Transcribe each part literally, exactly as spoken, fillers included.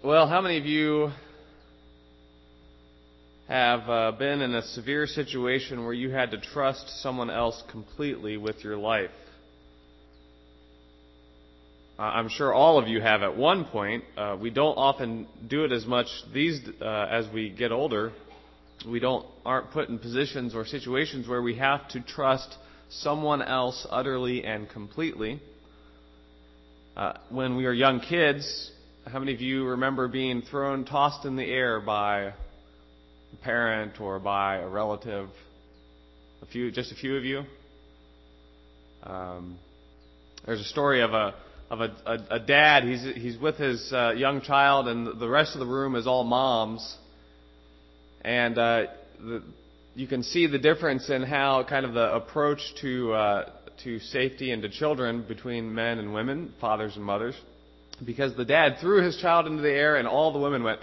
Well, how many of you have uh, been in a severe situation where you had to trust someone else completely with your life? Uh, I'm sure all of you have at one point. Uh, we don't often do it as much these uh, as we get older. We don't aren't put in positions or situations where we have to trust someone else utterly and completely. Uh, when we were young kids, how many of you remember being thrown, tossed in the air by a parent or by a relative? A few, just a few of you. Um, there's a story of a of a, a, a dad. He's he's with his uh, young child, and the rest of the room is all moms. And uh, the, you can see the difference in how kind of the approach to uh, to safety and to children between men and women, fathers and mothers. Because the dad threw his child into the air and all the women went,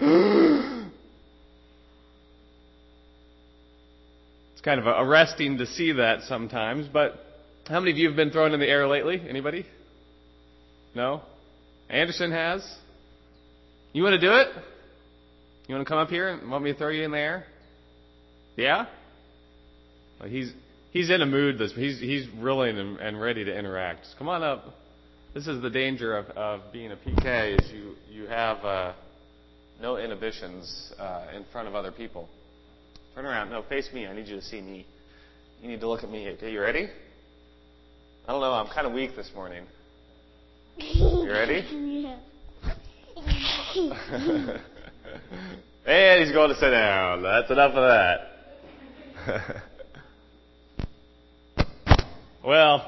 It's kind of arresting to see that sometimes, but how many of you have been thrown in the air lately? Anybody? No? Anderson has? You want to do it? You want to come up here and want me to throw you in the air? Yeah? Well, he's he's in a mood this he's he's willing and, and ready to interact. Come on up. This is the danger of, of being a P K, is you, you have uh, no inhibitions uh, in front of other people. Turn around. No, face me. I need you to see me. You need to look at me. Okay, you ready? I don't know. I'm kind of weak this morning. You ready? Yeah. And he's going to sit down. That's enough of that. Well,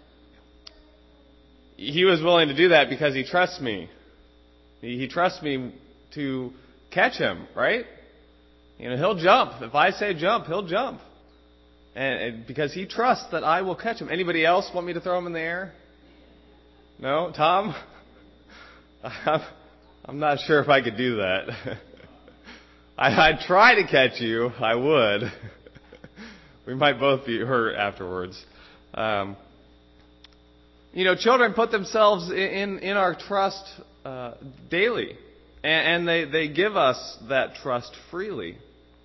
he was willing to do that because he trusts me. He, he trusts me to catch him, right? You know, he'll jump. If I say jump, he'll jump. And, and because he trusts that I will catch him. Anybody else want me to throw him in the air? No? Tom? I'm, I'm not sure if I could do that. I, I'd try to catch you. I would. We might both be hurt afterwards. Um, You know, children put themselves in, in our trust uh, daily, and, and they, they give us that trust freely.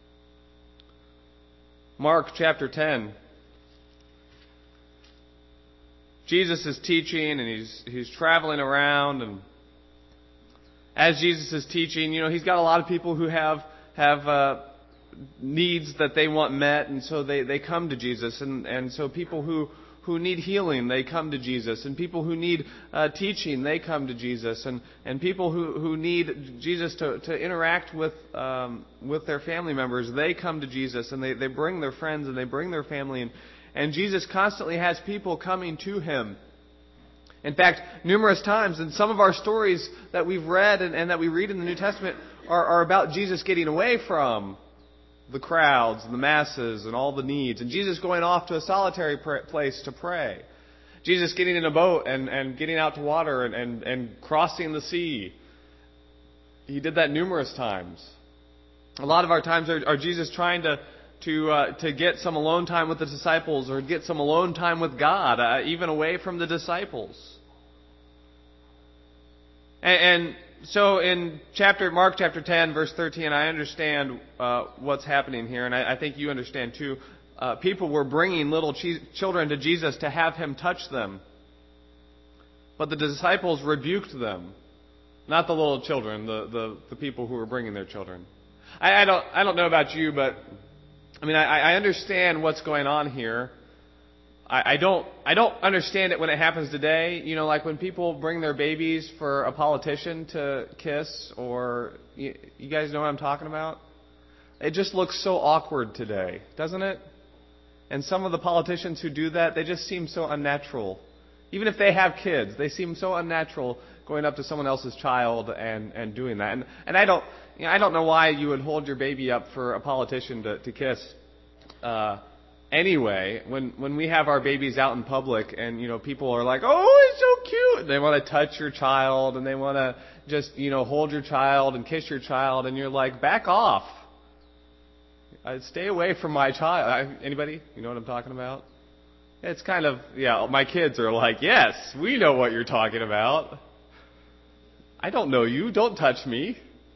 Mark chapter ten. Jesus is teaching, and he's he's traveling around, and as Jesus is teaching, you know, he's got a lot of people who have have uh, needs that they want met, and so they, they come to Jesus, and, and so people who who need healing, they come to Jesus. And people who need uh, teaching, they come to Jesus. And, and people who, who need Jesus to, to interact with um, with their family members, they come to Jesus. And they, they bring their friends and they bring their family. And, and Jesus constantly has people coming to Him. In fact, numerous times, and some of our stories that we've read and, and that we read in the New Testament are, are about Jesus getting away from the crowds and the masses and all the needs. And Jesus going off to a solitary pr- place to pray. Jesus getting in a boat and, and getting out to water and, and, and crossing the sea. He did that numerous times. A lot of our times are, are Jesus trying to to uh, to get some alone time with the disciples or get some alone time with God, uh, even away from the disciples. And, and So in chapter Mark chapter ten, verse thirteen, I understand uh, what's happening here, and I, I think you understand too. Uh, people were bringing little ch- children to Jesus to have Him touch them. But the disciples rebuked them. Not the little children, the, the, the people who were bringing their children. I, I don't I don't know about you, but I mean I, I understand what's going on here. I don't I don't understand it when it happens today. You know, like when people bring their babies for a politician to kiss, or you, you guys know what I'm talking about? It just looks so awkward today, doesn't it? And some of the politicians who do that, they just seem so unnatural. Even if they have kids, they seem so unnatural going up to someone else's child and, and doing that. And and I don't you know, I don't know why you would hold your baby up for a politician to, to kiss. Uh Anyway, when when we have our babies out in public and, you know, people are like, oh, it's so cute. They want to touch your child and they want to just, you know, hold your child and kiss your child. And you're like, back off. I'd stay away from my child. I, anybody? You know what I'm talking about? It's kind of, yeah, my kids are like, yes, we know what you're talking about. I don't know you. Don't touch me.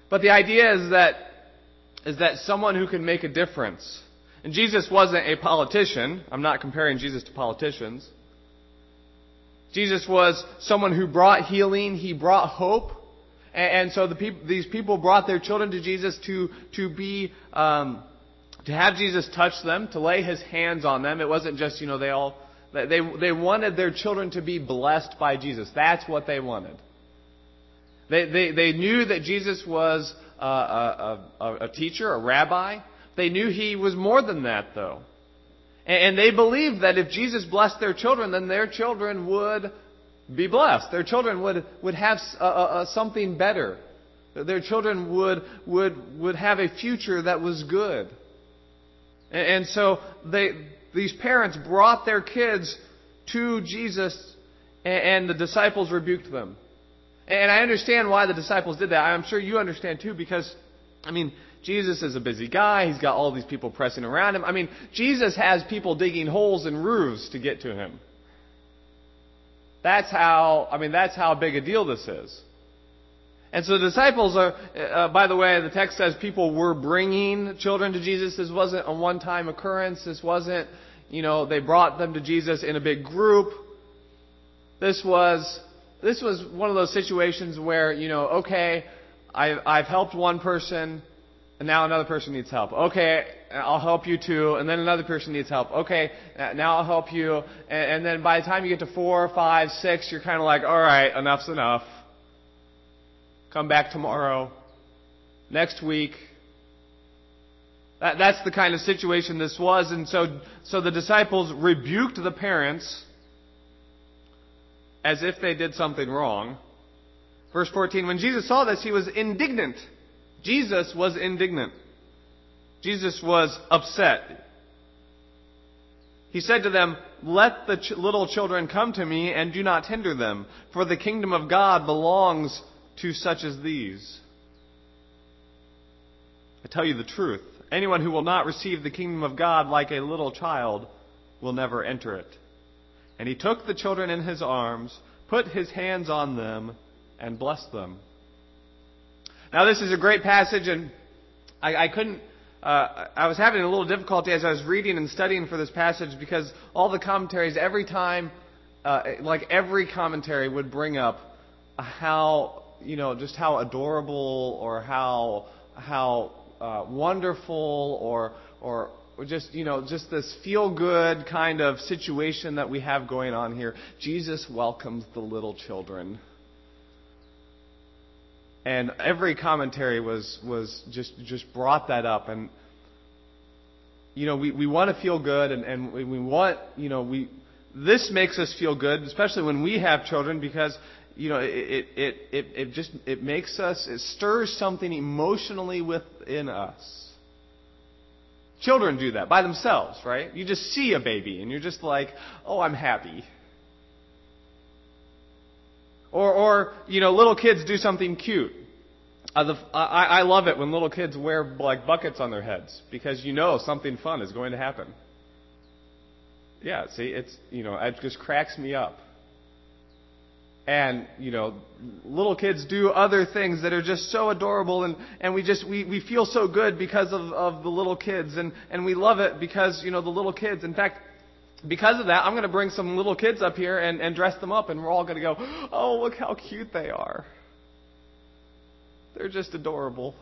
But the idea is that is that someone who can make a difference. And Jesus wasn't a politician. I'm not comparing Jesus to politicians. Jesus was someone who brought healing. He brought hope. And, and so the peop- these people brought their children to Jesus to, to be, um, to have Jesus touch them, to lay His hands on them. It wasn't just, you know, they all, they, they wanted their children to be blessed by Jesus. That's what they wanted. They, they, they knew that Jesus was uh, a, a, a teacher, a rabbi. They knew He was more than that, though. And, and they believed that if Jesus blessed their children, then their children would be blessed. Their children would, would have a, a, a something better. Their children would, would, would have a future that was good. And, and so they, these parents brought their kids to Jesus, and, and the disciples rebuked them. And I understand why the disciples did that. I'm sure you understand too, because, I mean, Jesus is a busy guy. He's got all these people pressing around Him. I mean, Jesus has people digging holes in roofs to get to Him. That's how, I mean, that's how big a deal this is. And so the disciples are, uh, by the way, the text says people were bringing children to Jesus. This wasn't a one-time occurrence. This wasn't, you know, they brought them to Jesus in a big group. This was... This was one of those situations where, you know, okay, I've, I've helped one person, and now another person needs help. Okay, I'll help you too, and then another person needs help. Okay, now I'll help you. And, and then by the time you get to four, five, six, you're kind of like, all right, enough's enough. Come back tomorrow. Next week. That, that's the kind of situation this was. And so, so the disciples rebuked the parents as if they did something wrong. Verse fourteen, when Jesus saw this, He was indignant. Jesus was indignant. Jesus was upset. He said to them, let the ch- little children come to me and do not hinder them, for the kingdom of God belongs to such as these. I tell you the truth. Anyone who will not receive the kingdom of God like a little child will never enter it. And He took the children in His arms, put His hands on them, and blessed them. Now this is a great passage, and I, I couldn't, uh, I was having a little difficulty as I was reading and studying for this passage, because all the commentaries, every time, uh, like every commentary would bring up how, you know, just how adorable or how, how uh, wonderful or, or, Or just, you know, just this feel-good kind of situation that we have going on here. Jesus welcomes the little children. And every commentary was, was just, just brought that up. And, you know, we, we want to feel good, and, and we want, you know, we, this makes us feel good, especially when we have children, because, you know, it, it, it, it just, it makes us, it stirs something emotionally within us. Children do that by themselves, right? You just see a baby and you're just like, oh, I'm happy. Or, or you know, little kids do something cute. Uh, the, I, I love it when little kids wear like buckets on their heads, because you know something fun is going to happen. Yeah, see, it's, you know, it just cracks me up. And, you know, little kids do other things that are just so adorable, and, and we just, we, we feel so good because of, of the little kids, and, and we love it because, you know, the little kids, in fact, because of that, I'm going to bring some little kids up here and, and dress them up, and we're all going to go, oh, look how cute they are. They're just adorable.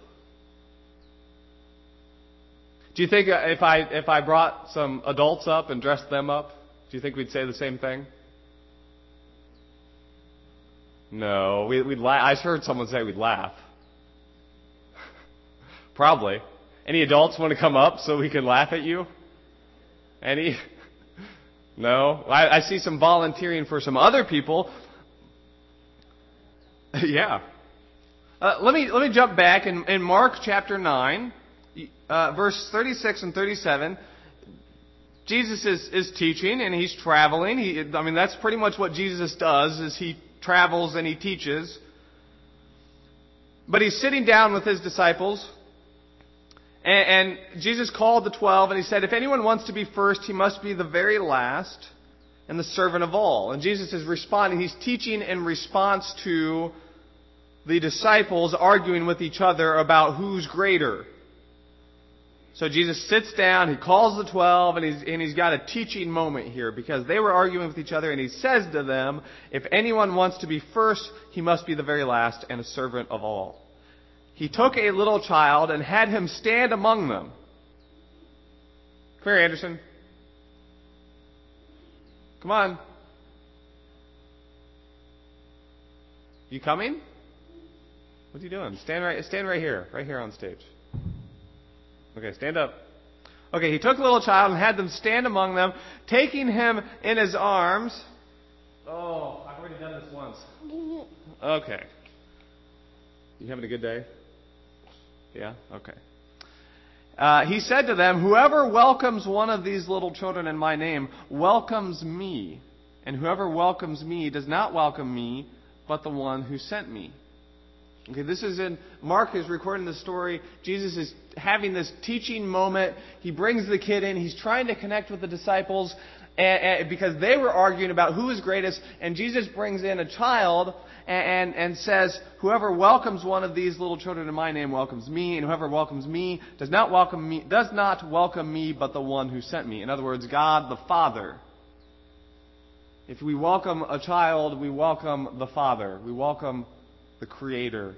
Do you think if I, if I brought some adults up and dressed them up, do you think we'd say the same thing? No, we, we'd laugh. I heard someone say we'd laugh. Probably. Any adults want to come up so we can laugh at you? Any? No? I, I see some volunteering for some other people. Yeah. Uh, let me let me jump back in, in Mark chapter nine, uh, verse thirty-six and thirty-seven. Jesus is, is teaching and He's traveling. He, I mean, that's pretty much what Jesus does, is He travels and He teaches. But He's sitting down with His disciples, and, and Jesus called the twelve, and He said, if anyone wants to be first, he must be the very last and the servant of all. And Jesus is responding. He's teaching in response to the disciples arguing with each other about who's greater. So Jesus sits down, he calls the twelve, and he's, and he's got a teaching moment here because they were arguing with each other, and he says to them, if anyone wants to be first, he must be the very last and a servant of all. He took a little child and had him stand among them. Come here, Anderson. Come on. You coming? What are you doing? Stand right, stand right here, right here on stage. Okay, stand up. Okay, he took the little child and had them stand among them, taking him in his arms. Oh, I've already done this once. Okay. You having a good day? Yeah? Okay. Uh, he said to them, whoever welcomes one of these little children in my name welcomes me. And whoever welcomes me does not welcome me, but the one who sent me. Okay, this is in, Mark is recording the story. Jesus is having this teaching moment. He brings the kid in. He's trying to connect with the disciples and, and, because they were arguing about who is greatest. And Jesus brings in a child and, and, and says, whoever welcomes one of these little children in my name welcomes me. And whoever welcomes me does not welcome me, does not welcome me, but the one who sent me. In other words, God the Father. If we welcome a child, we welcome the Father. We welcome the Creator.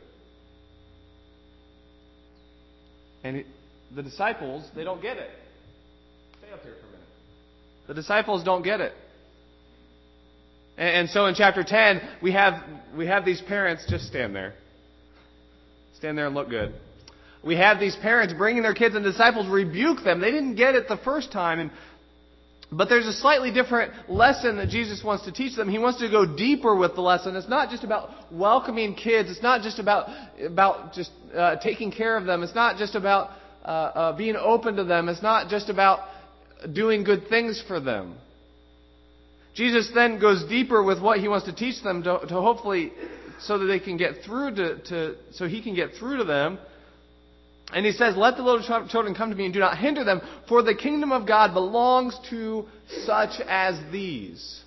And it, the disciples, they don't get it. Stay up here for a minute. The disciples don't get it. And, and so in chapter ten, we have we have these parents, just stand there. Stand there and look good. We have these parents bringing their kids, and the disciples rebuke them. They didn't get it the first time, and but there's a slightly different lesson that Jesus wants to teach them. He wants to go deeper with the lesson. It's not just about welcoming kids. It's not just about about just uh, taking care of them. It's not just about uh, uh, being open to them. It's not just about doing good things for them. Jesus then goes deeper with what he wants to teach them to, to hopefully so that they can get through to, to so he can get through to them. And he says, let the little children come to me and do not hinder them, for the kingdom of God belongs to such as these.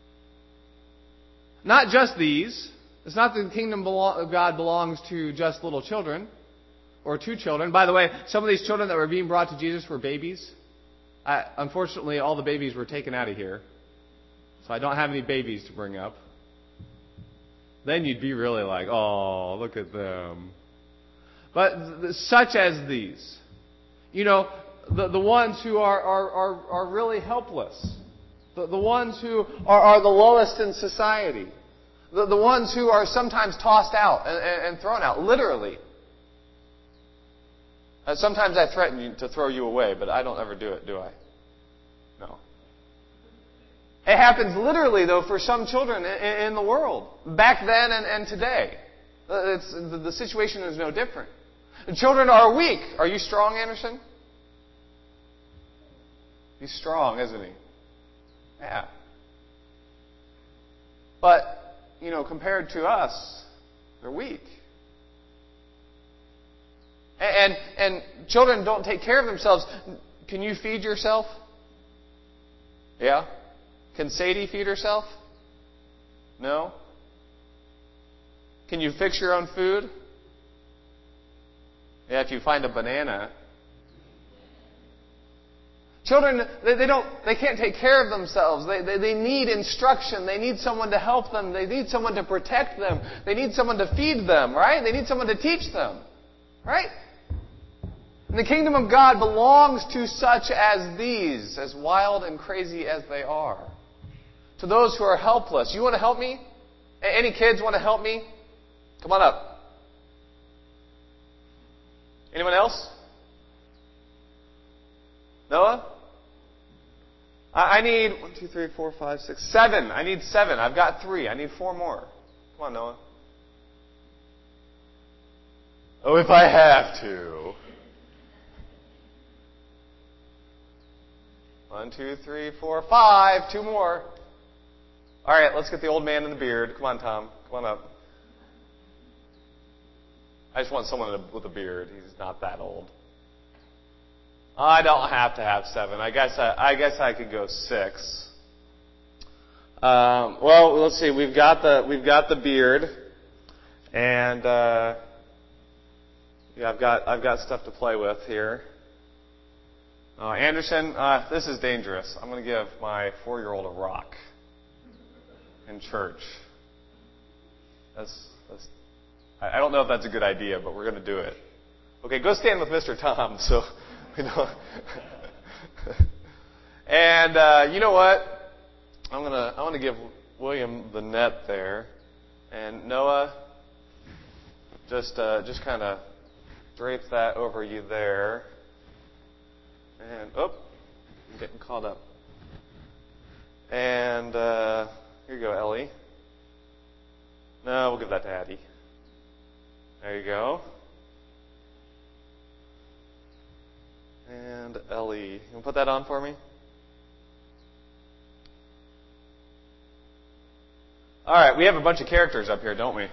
Not just these. It's not that the kingdom of God belongs to just little children or two children. By the way, some of these children that were being brought to Jesus were babies. I, unfortunately, all the babies were taken out of here. So I don't have any babies to bring up. Then you'd be really like, oh, look at them. But such as these. You know, the, the ones who are, are, are, are really helpless. The, the ones who are, are the lowest in society. The, the ones who are sometimes tossed out and, and, and thrown out, literally. Uh, sometimes I threaten you to throw you away, but I don't ever do it, do I? No. It happens literally, though, for some children in, in the world. Back then and, and today. It's, the, the situation is no different. The children are weak. Are you strong, Anderson? He's strong, isn't he? Yeah. But, you know, compared to us, they're weak. And, and, and children don't take care of themselves. Can you feed yourself? Yeah? Can Sadie feed herself? No? Can you fix your own food? Yeah, if you find a banana. Children, they, they don't, they can't take care of themselves. They, they, they need instruction. They need someone to help them. They need someone to protect them. They need someone to feed them, right? They need someone to teach them, right? And the kingdom of God belongs to such as these, as wild and crazy as they are. To those who are helpless. You want to help me? Any kids want to help me? Come on up. Anyone else? Noah? I need one, two, three, four, five, six, seven. I need seven. I've got three. I need four more. Come on, Noah. Oh, if I have to. One, two, three, four, five. Two more. All right, let's get the old man in the beard. Come on, Tom. Come on up. I just want someone with a beard. He's not that old. I don't have to have seven. I guess I, I guess I could go six. Um, well, let's see. We've got the we've got the beard, And uh, yeah, I've got I've got stuff to play with here. Uh, Anderson, uh, this is dangerous. I'm going to give my four-year-old a rock in church. That's, that's I don't know if that's a good idea, but we're going to do it. Okay, go stand with Mister Tom. So we know. And uh, you know what? I'm gonna I'm gonna give William the net there, and Noah, just uh, just kind of drape that over you there. And oh, I'm getting caught up. And uh, here you go, Ellie. No, we'll give that to Addie. There you go. And Ellie, you want to put that on for me? All right, we have a bunch of characters up here, don't we?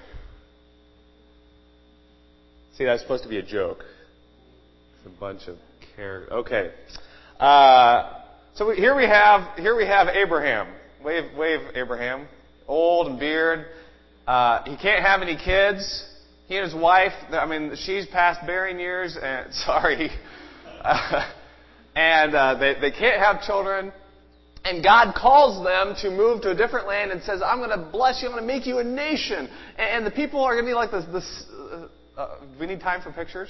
See, that's supposed to be a joke. It's a bunch of characters. Okay. Uh, so we, here we have here we have Abraham. Wave, wave, Abraham. Old and beard. Uh, he can't have any kids. He and his wife. I mean, she's past bearing years, and sorry, uh, and uh, they they can't have children. And God calls them to move to a different land and says, I'm going to bless you. I'm going to make you a nation. And the people are going to be like this. this uh, uh, do we need time for pictures?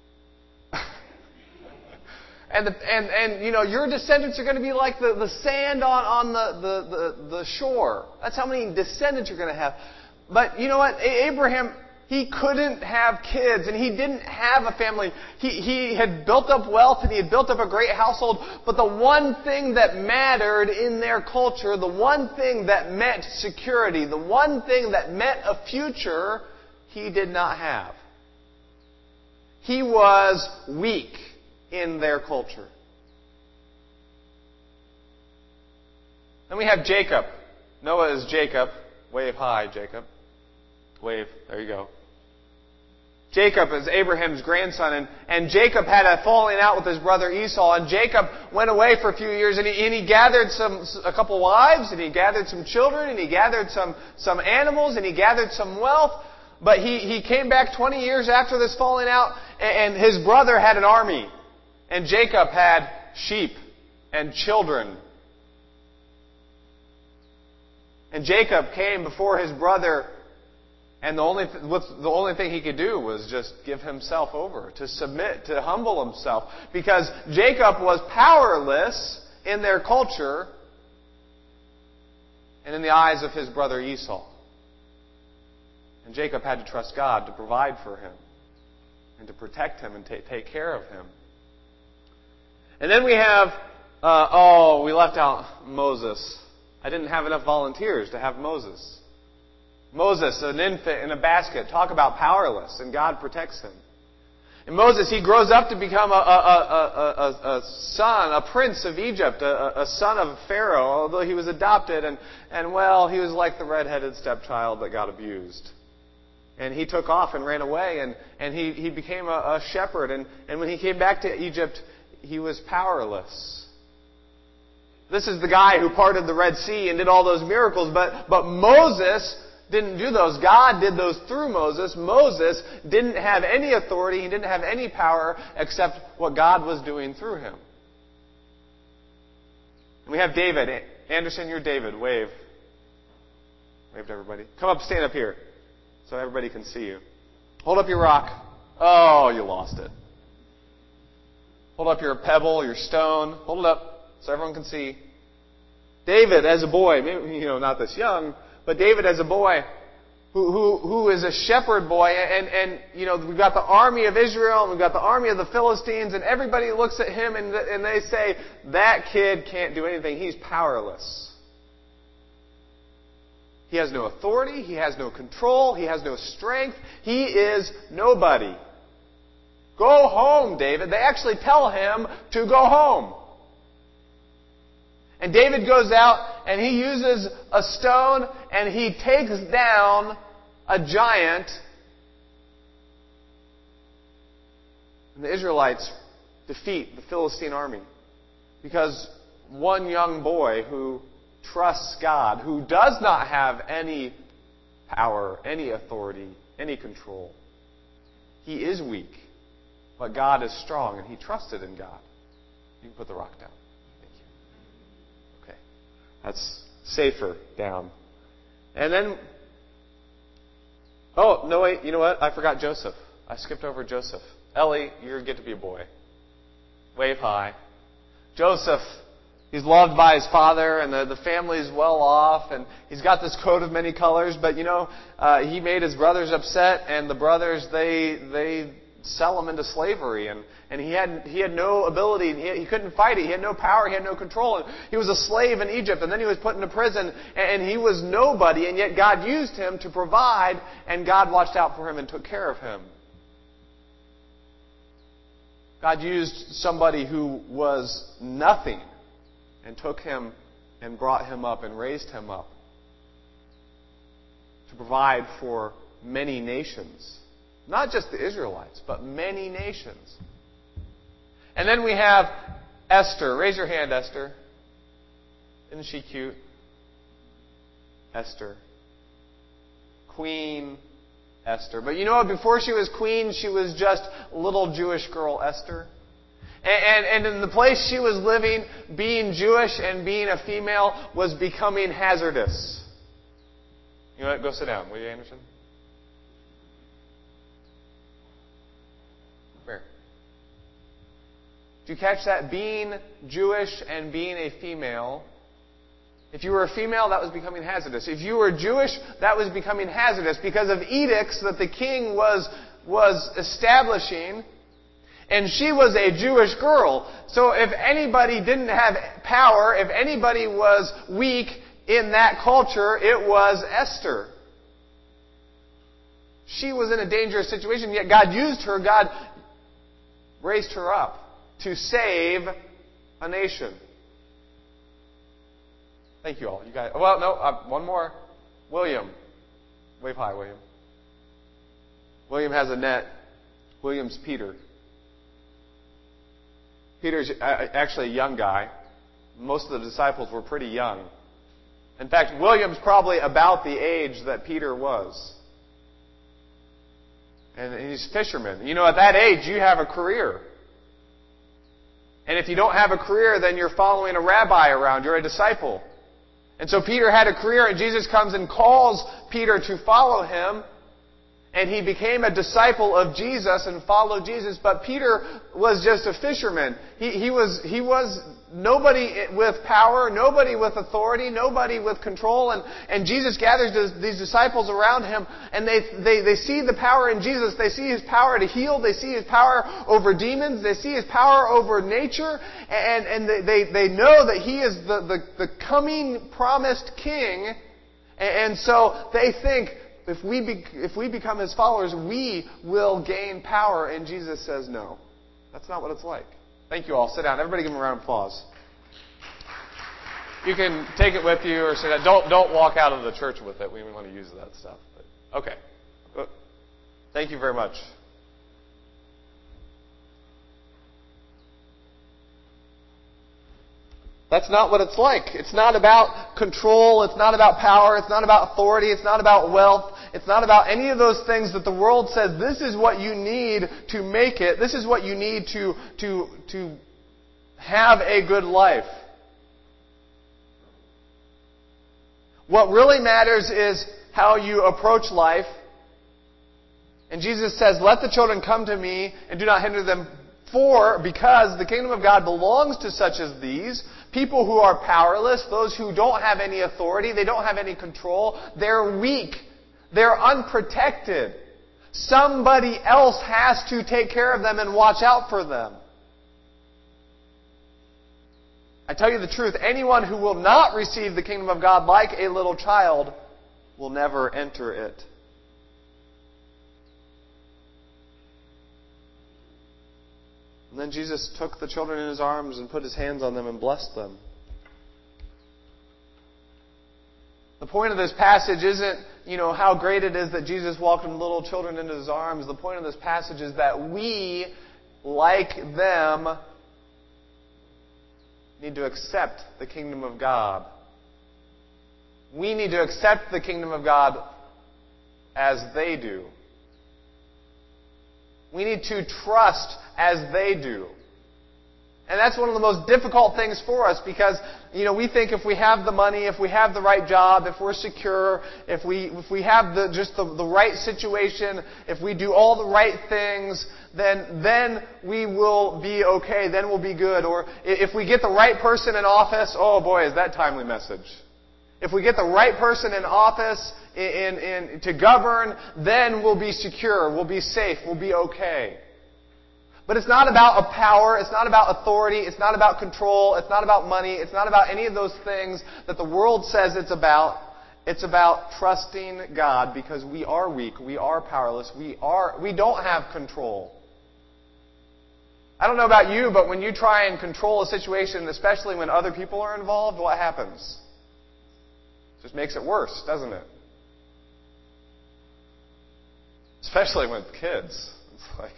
and, the, and, and, you know, your descendants are going to be like the, the sand on, on the, the, the, the shore. That's how many descendants you're going to have. But you know what? Abraham, he couldn't have kids, and he didn't have a family. He, he had built up wealth, and he had built up a great household. But the one thing that mattered in their culture, the one thing that meant security, the one thing that meant a future, he did not have. He was weak in their culture. Then we have Jacob. Noah is Jacob. Wave hi, Jacob. Wave. There you go. Jacob is Abraham's grandson, and, and Jacob had a falling out with his brother Esau, and Jacob went away for a few years, and he, and he gathered some a couple wives, and he gathered some children, and he gathered some, some animals, and he gathered some wealth, but he, he came back twenty years after this falling out, and, and his brother had an army, and Jacob had sheep and children. And Jacob came before his brother, and the only, th- the only thing he could do was just give himself over, to submit, to humble himself. Because Jacob was powerless in their culture and in the eyes of his brother Esau. And Jacob had to trust God to provide for him and to protect him and t- take care of him. And then we have, uh, oh, we left out Moses. I didn't have enough volunteers to have Moses. Moses, an infant in a basket. Talk about powerless, and God protects him. And Moses, he grows up to become a, a, a, a, a son, a prince of Egypt, a, a son of Pharaoh, although he was adopted, and, and well, he was like the redheaded stepchild that got abused. And he took off and ran away, and, and he, he became a, a shepherd, and, and when he came back to Egypt, he was powerless. This is the guy who parted the Red Sea and did all those miracles, but, but Moses didn't do those. God did those through Moses. Moses didn't have any authority. He didn't have any power except what God was doing through him. And we have David. Anderson, you're David. Wave. Wave to everybody. Come up, stand up here so everybody can see you. Hold up your rock. Oh, you lost it. Hold up your pebble, your stone. Hold it up so everyone can see. David, as a boy, maybe, you know, not this young, but David as a boy, who, who, who is a shepherd boy, and, and, you know, we've got the army of Israel, and we've got the army of the Philistines, and everybody looks at him and, and they say, that kid can't do anything. He's powerless. He has no authority. He has no control. He has no strength. He is nobody. Go home, David. They actually tell him to go home. And David goes out and he uses a stone and he takes down a giant. And the Israelites defeat the Philistine army because one young boy who trusts God, who does not have any power, any authority, any control. He is weak, but God is strong, and he trusted in God. You can put the rock down. Thank you. Okay. That's safer down. And then, oh, no, wait, you know what? I forgot Joseph. I skipped over Joseph. Ellie, you get to be a boy. Wave high. Joseph, he's loved by his father, and the, the family is well off, and he's got this coat of many colors, but you know, uh, he made his brothers upset, and the brothers, they, they sell him into slavery, and, and he had, he had no ability, he, he couldn't fight it, he had no power, he had no control, and he was a slave in Egypt, and then he was put into prison, and, and he was nobody, and yet God used him to provide, and God watched out for him and took care of him. God used somebody who was nothing and took him and brought him up and raised him up to provide for many nations. Not just the Israelites, but many nations. And then we have Esther. Raise your hand, Esther. Isn't she cute? Esther. Queen Esther. But you know what? Before she was queen, she was just little Jewish girl Esther. And, and, and in the place she was living, being Jewish and being a female was becoming hazardous. You know what? Go sit down, will you, Anderson? Where? Did you catch that? Being Jewish and being a female. If you were a female, that was becoming hazardous. If you were Jewish, that was becoming hazardous because of edicts that the king was, was establishing. And she was a Jewish girl. So if anybody didn't have power, if anybody was weak in that culture, it was Esther. She was in a dangerous situation, yet God used her. God raised her up to save a nation. Thank you all. You guys. Well, no, uh, one more. William. Wave high, William. William has a net. William's Peter. Peter's actually a young guy. Most of the disciples were pretty young. In fact, William's probably about the age that Peter was. And he's a fisherman. You know, at that age, you have a career. And if you don't have a career, then you're following a rabbi around. You're a disciple. And so Peter had a career, and Jesus comes and calls Peter to follow him. And he became a disciple of Jesus and followed Jesus. But Peter was just a fisherman. He, he was, he was nobody with power, nobody with authority, nobody with control. And, and Jesus gathers these disciples around him, and they, they, they see the power in Jesus. They see his power to heal. They see his power over demons. They see his power over nature. And, and they, they, they know that he is the, the, the coming promised king. And so they think, If we, be, if we become his followers, we will gain power. And Jesus says no. That's not what it's like. Thank you all. Sit down. Everybody give him a round of applause. You can take it with you or sit down. Don't, don't walk out of the church with it. We want to use that stuff. But, okay. Thank you very much. That's not what it's like. It's not about control. It's not about power. It's not about authority. It's not about wealth. It's not about any of those things that the world says this is what you need to make it. This is what you need to, to, to have a good life. What really matters is how you approach life. And Jesus says, let the children come to me and do not hinder them. For, because the kingdom of God belongs to such as these, people who are powerless, those who don't have any authority, they don't have any control, they're weak, they're unprotected. Somebody else has to take care of them and watch out for them. I tell you the truth, anyone who will not receive the kingdom of God like a little child will never enter it. And then Jesus took the children in his arms and put his hands on them and blessed them. The point of this passage isn't, you know, how great it is that Jesus welcomed little children into his arms. The point of this passage is that we, like them, need to accept the kingdom of God. We need to accept the kingdom of God as they do. We need to trust as they do. And that's one of the most difficult things for us because, you know, we think if we have the money, if we have the right job, if we're secure, if we if we have the just the, the right situation, if we do all the right things, then then we will be okay, then we'll be good. Or if we get the right person in office, oh boy, is that timely message. If we get the right person in office in, in, to govern, then we'll be secure, we'll be safe, we'll be okay. But it's not about a power, it's not about authority, it's not about control, it's not about money, it's not about any of those things that the world says it's about. It's about trusting God because we are weak, we are powerless, we are we don't have control. I don't know about you, but when you try and control a situation, especially when other people are involved, what happens? It just makes it worse, doesn't it? Especially with kids. It's like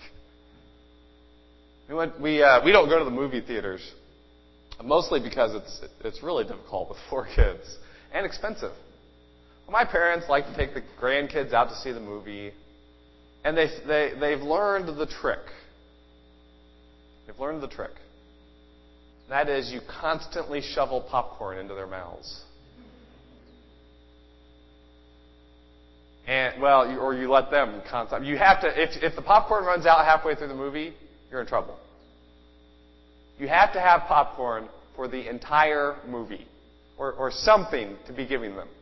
We went, we uh, we don't go to the movie theaters, mostly because it's it's really difficult with four kids and expensive. My parents like to take the grandkids out to see the movie, and they they they've learned the trick. They've learned the trick. That is, you constantly shovel popcorn into their mouths. And well, you, or you let them constantly. You have to if if the popcorn runs out halfway through the movie, you're in trouble. You have to have popcorn for the entire movie, or, or something to be giving them.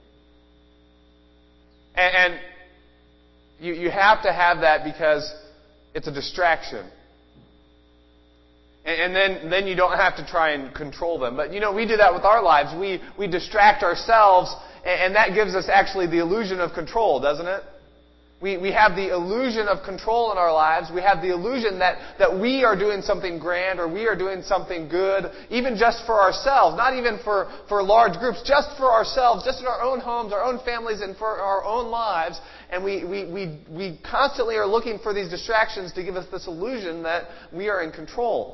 And, and you, you have to have that because it's a distraction. And, and then, then you don't have to try and control them. But, you know, we do that with our lives. We, we distract ourselves, and, and that gives us actually the illusion of control, doesn't it? We we have the illusion of control in our lives. We have the illusion that, that we are doing something grand or we are doing something good, even just for ourselves, not even for, for large groups, just for ourselves, just in our own homes, our own families, and for our own lives. And we, we, we, we constantly are looking for these distractions to give us this illusion that we are in control.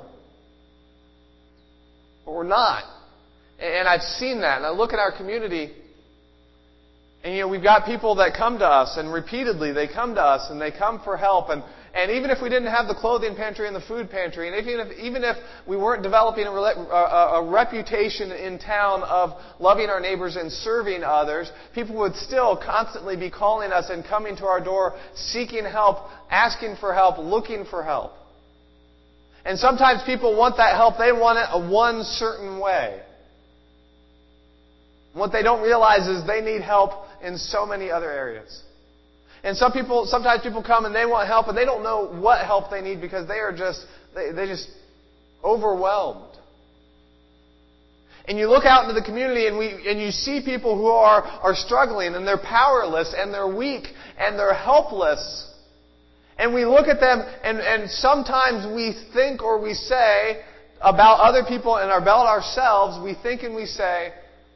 But we're not. And I've seen that. And I look at our community. And, you know, we've got people that come to us, and repeatedly they come to us, and they come for help. And, and even if we didn't have the clothing pantry and the food pantry, and even if, even if we weren't developing a, a, a reputation in town of loving our neighbors and serving others, people would still constantly be calling us and coming to our door, seeking help, asking for help, looking for help. And sometimes people want that help. They want it a one certain way. What they don't realize is they need help in so many other areas. And some people, sometimes people come and they want help and they don't know what help they need because they are just, they, they just overwhelmed. And you look out into the community and we, and you see people who are, are struggling and they're powerless and they're weak and they're helpless. And we look at them and, and sometimes we think or we say about other people and about ourselves, we think and we say,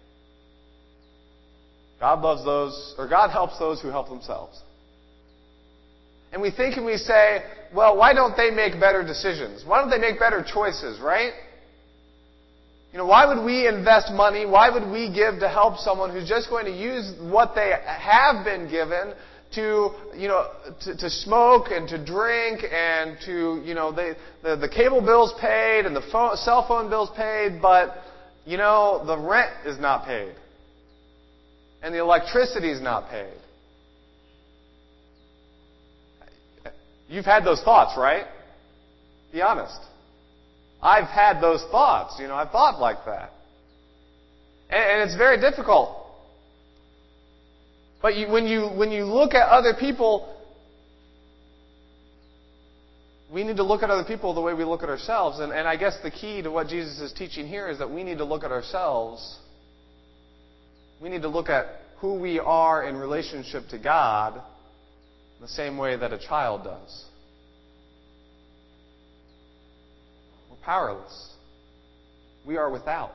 God loves those, or God helps those who help themselves. And we think and we say, well, why don't they make better decisions? Why don't they make better choices, right? You know, why would we invest money? Why would we give to help someone who's just going to use what they have been given to, you know, to, to smoke and to drink and to, you know, they, the, the cable bill's paid and the phone, cell phone bill's paid, but, you know, the rent is not paid. And the electricity is not paid. You've had those thoughts, right? Be honest. I've had those thoughts. You know, I've thought like that. And, and it's very difficult. But you, when you when you look at other people, we need to look at other people the way we look at ourselves. And, and I guess the key to what Jesus is teaching here is that we need to look at ourselves. We need to look at who we are in relationship to God the same way that a child does. We're powerless. We are without.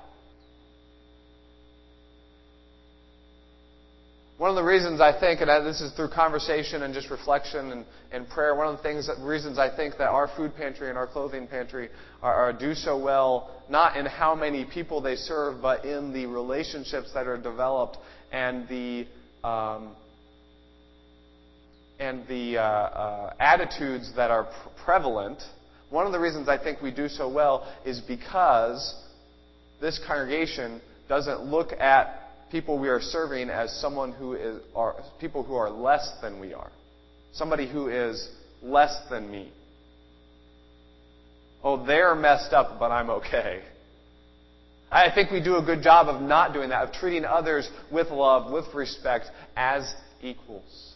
One of the reasons I think, and this is through conversation and just reflection and, and prayer, one of the things, that, reasons I think that our food pantry and our clothing pantry are, are do so well, not in how many people they serve, but in the relationships that are developed and the um, and the uh, uh, attitudes that are pr- prevalent, one of the reasons I think we do so well is because this congregation doesn't look at people we are serving as someone who is are people who are less than we are. Somebody who is less than me. Oh, they're messed up, but I'm okay. I think we do a good job of not doing that, of treating others with love, with respect, as equals.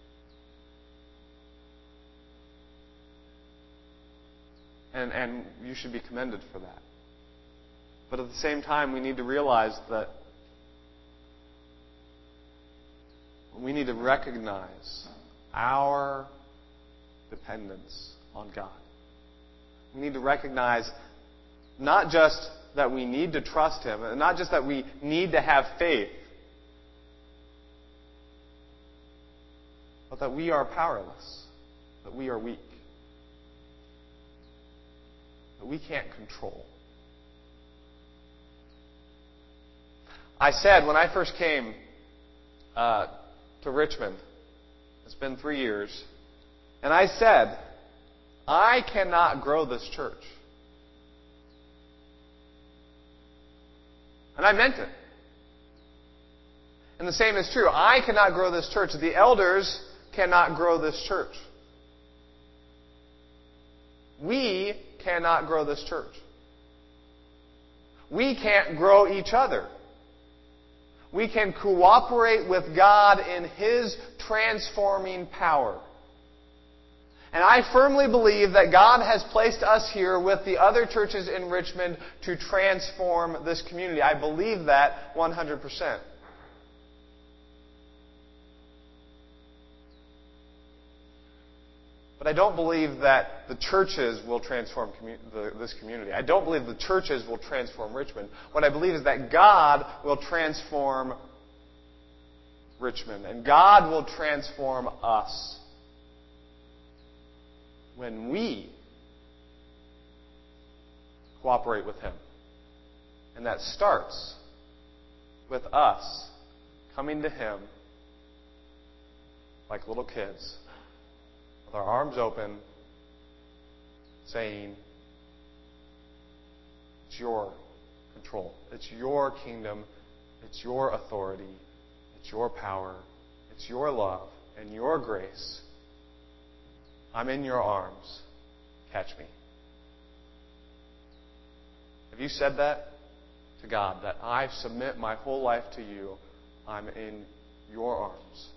And, and you should be commended for that. But at the same time, we need to realize that we need to recognize our dependence on God. We need to recognize not just that we need to trust Him, and not just that we need to have faith, but that we are powerless, that we are weak, that we can't control. I said when I first came uh, to Richmond, it's been three years, and I said, I cannot grow this church. And I meant it. And the same is true. I cannot grow this church. The elders cannot grow this church. We cannot grow this church. We can't grow each other. We can cooperate with God in His transforming power. And I firmly believe that God has placed us here with the other churches in Richmond to transform this community. I believe that one hundred percent. But I don't believe that the churches will transform commu- the, this community. I don't believe the churches will transform Richmond. What I believe is that God will transform Richmond. And God will transform us when we cooperate with Him. And that starts with us coming to Him like little kids, with our arms open, saying, it's your control. It's your kingdom. It's your authority. It's your power. It's your love and your grace. I'm in your arms. Catch me. Have you said that to God? That I submit my whole life to you. I'm in your arms.